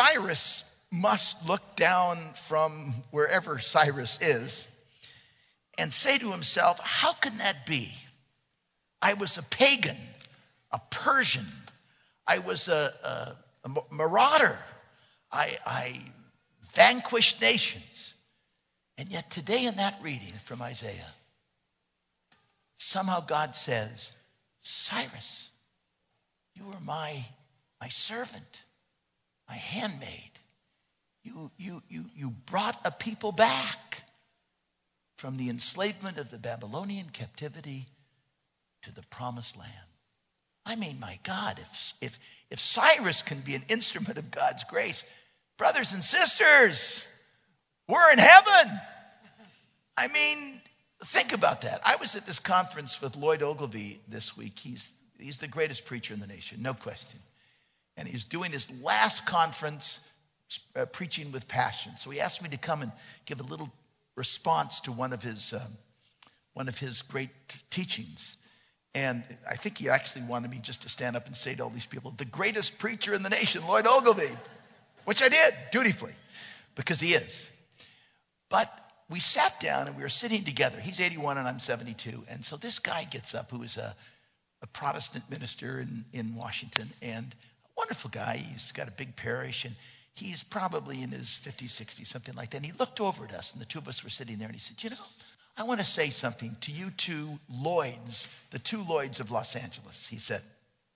Cyrus must look down from wherever Cyrus is and say to himself, how can that be? I was a pagan, a Persian. I was a marauder. I vanquished nations. And yet today in that reading from Isaiah, somehow God says, Cyrus, you are my servant, my handmaid. You brought a people back from the enslavement of the Babylonian captivity to the promised land. I mean, my God, if Cyrus can be an instrument of God's grace, brothers and sisters, we're in heaven. I mean, think about that. I was at this conference with Lloyd Ogilvie this week. He's the greatest preacher in the nation, no question. And he's doing his last conference preaching with passion. So he asked me to come and give a little response to one of his great teachings. And I think he actually wanted me just to stand up and say to all these people, the greatest preacher in the nation, Lloyd Ogilvie, which I did dutifully, because he is. But we sat down and we were sitting together. He's 81 and I'm 72. And so this guy gets up who is a Protestant minister in Washington, and a wonderful guy. He's got a big parish, and he's probably in his 50s, 60s, something like that. And he looked over at us, and the two of us were sitting there, and he said, I want to say something to you two Lloyds, the two Lloyds of Los Angeles. He said,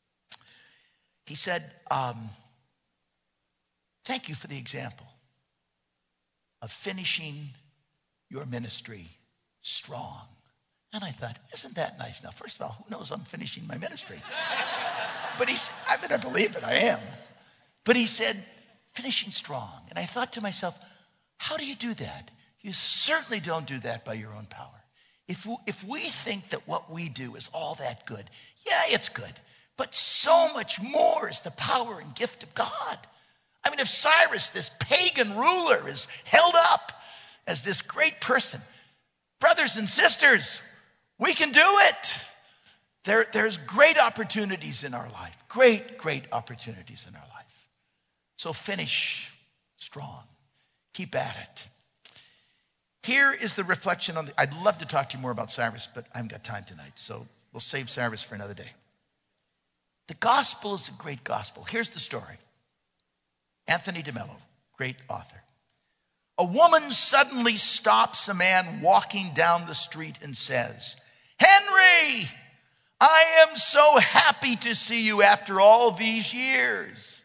thank you for the example of finishing your ministry strong. And I thought, isn't that nice? Now, first of all, who knows I'm finishing my ministry? But I believe it, I am. But he said, finishing strong. And I thought to myself, how do you do that? You certainly don't do that by your own power. If we think that what we do is all that good, yeah, it's good. But so much more is the power and gift of God. I mean, if Cyrus, this pagan ruler, is held up as this great person, brothers and sisters, we can do it. There's great opportunities in our life. Great opportunities in our life. So finish strong. Keep at it. Here is the reflection on I'd love to talk to you more about Cyrus, but I haven't got time tonight, so we'll save Cyrus for another day. The gospel is a great gospel. Here's the story. Anthony DeMello, great author. A woman suddenly stops a man walking down the street and says, Henry, I am so happy to see you after all these years.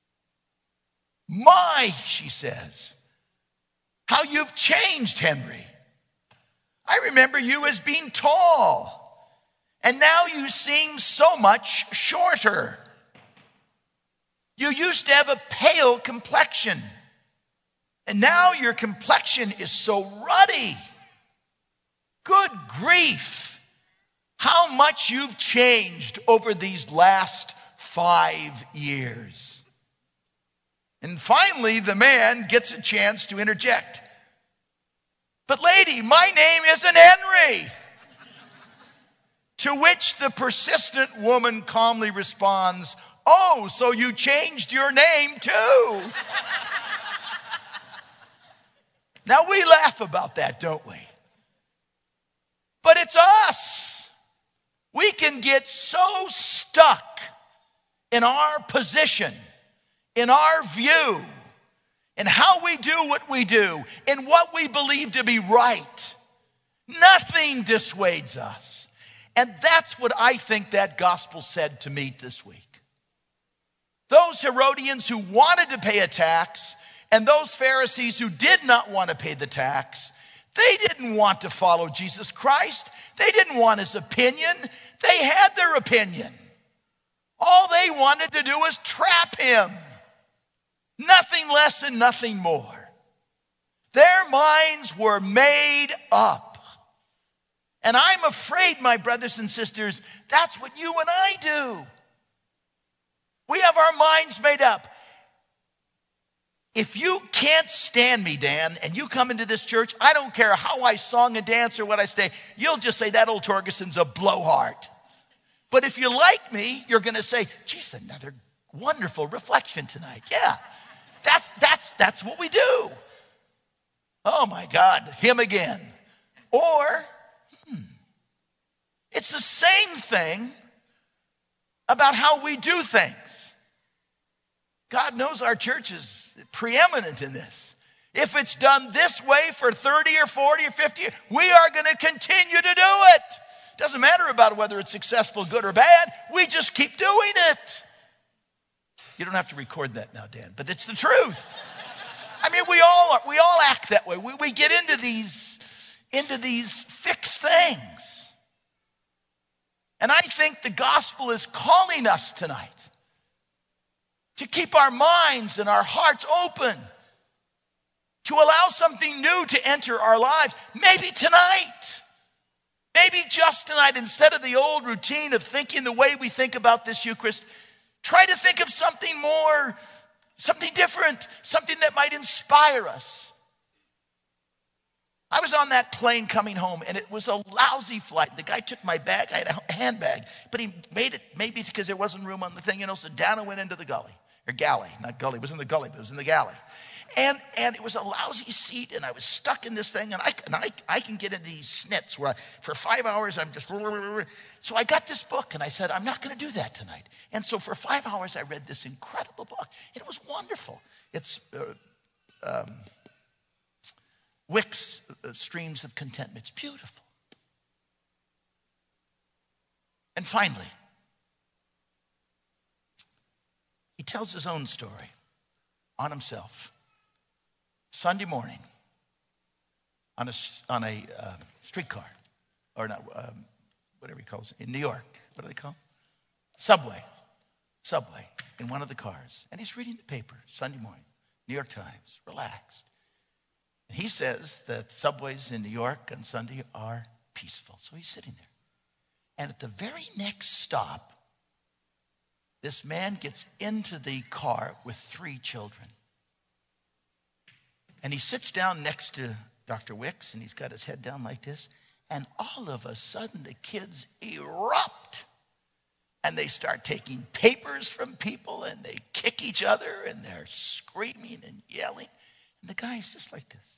My, she says, how you've changed, Henry. I remember you as being tall, and now you seem so much shorter. You used to have a pale complexion, and now your complexion is so ruddy. Good grief, how much you've changed over these last 5 years. And finally, the man gets a chance to interject. But lady, my name isn't Henry. To which the persistent woman calmly responds, oh, so you changed your name too. Now we laugh about that, don't we? But it's us. We can get so stuck in our position, in our view, in how we do what we do, in what we believe to be right. Nothing dissuades us. And that's what I think that gospel said to me this week. Those Herodians who wanted to pay a tax and those Pharisees who did not want to pay the tax, they didn't want to follow Jesus Christ. They didn't want his opinion. They had their opinion. All they wanted to do was trap him. Nothing less and nothing more. Their minds were made up. And I'm afraid, my brothers and sisters, that's what you and I do. We have our minds made up. If you can't stand me, Dan, and you come into this church, I don't care how I song and dance or what I say, you'll just say that old Torgerson's a blowhard. But if you like me, you're going to say, geez, another wonderful reflection tonight. Yeah. That's what we do. Oh my God, him again. Or, it's the same thing about how we do things. God knows our church is preeminent in this. If it's done this way for 30 or 40 or 50 years, we are going to continue to do it. Doesn't matter about whether it's successful, good, or bad. We just keep doing it. You don't have to record that now, Dan, but it's the truth. I mean, we all act that way. We get into these fixed things. And I think the gospel is calling us tonight to keep our minds and our hearts open, to allow something new to enter our lives. Maybe tonight, maybe just tonight, instead of the old routine of thinking the way we think about this Eucharist, try to think of something more, something different, something that might inspire us. I was on that plane coming home, and it was a lousy flight. The guy took my bag. I had a handbag, but he made it, maybe because there wasn't room on the thing, so down I went into the gully. Or galley, not gully. It was in the gully, but it was in the galley. And it was a lousy seat, and I was stuck in this thing, and I can get into these snits where for 5 hours I'm just... So I got this book, and I said, I'm not going to do that tonight. And so for 5 hours I read this incredible book. It was wonderful. It's Wick's Streams of Contentment. It's beautiful. And finally, he tells his own story on himself. Sunday morning, on a streetcar, or not, whatever he calls it, in New York. What do they call it? Subway, in one of the cars. And he's reading the paper, Sunday morning, New York Times, relaxed. And he says that subways in New York on Sunday are peaceful. So he's sitting there. And at the very next stop, this man gets into the car with 3 children. And he sits down next to Dr. Wicks, and he's got his head down like this. And all of a sudden, the kids erupt. And they start taking papers from people, and they kick each other, and they're screaming and yelling. And the guy's just like this.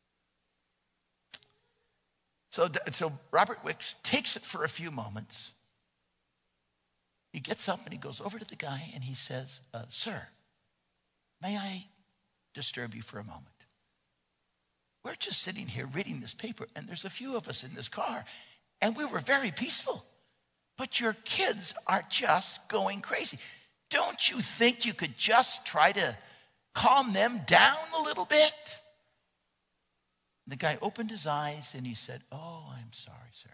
So Robert Wicks takes it for a few moments. He gets up and he goes over to the guy and he says, Sir, may I disturb you for a moment? We're just sitting here reading this paper, and there's a few of us in this car, and we were very peaceful. But your kids are just going crazy. Don't you think you could just try to calm them down a little bit? And the guy opened his eyes and he said, Oh, I'm sorry, sir.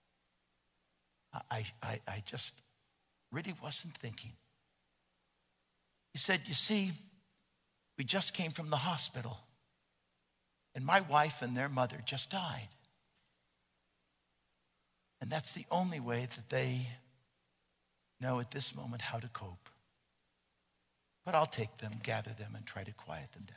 I just really wasn't thinking. He said, you see, we just came from the hospital, and my wife and their mother just died. And that's the only way that they know at this moment how to cope. But I'll take them, gather them, and try to quiet them down.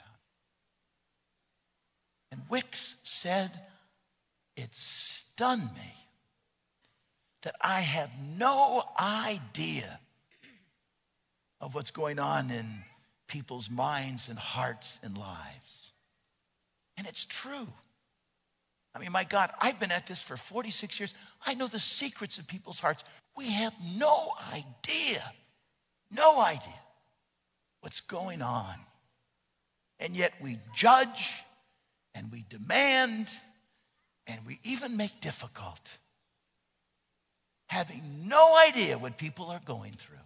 And Wicks said, it stunned me that I have no idea of what's going on in people's minds and hearts and lives. And it's true. I mean, my God, I've been at this for 46 years. I know the secrets of people's hearts. We have no idea what's going on. And yet we judge and we demand and we even make difficult, having no idea what people are going through.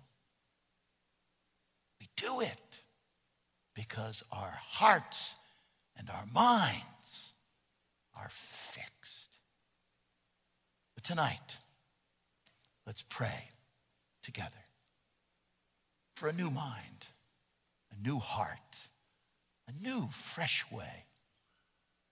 We do it because our hearts and our minds are fixed. But tonight, let's pray together for a new mind, a new heart, a new fresh way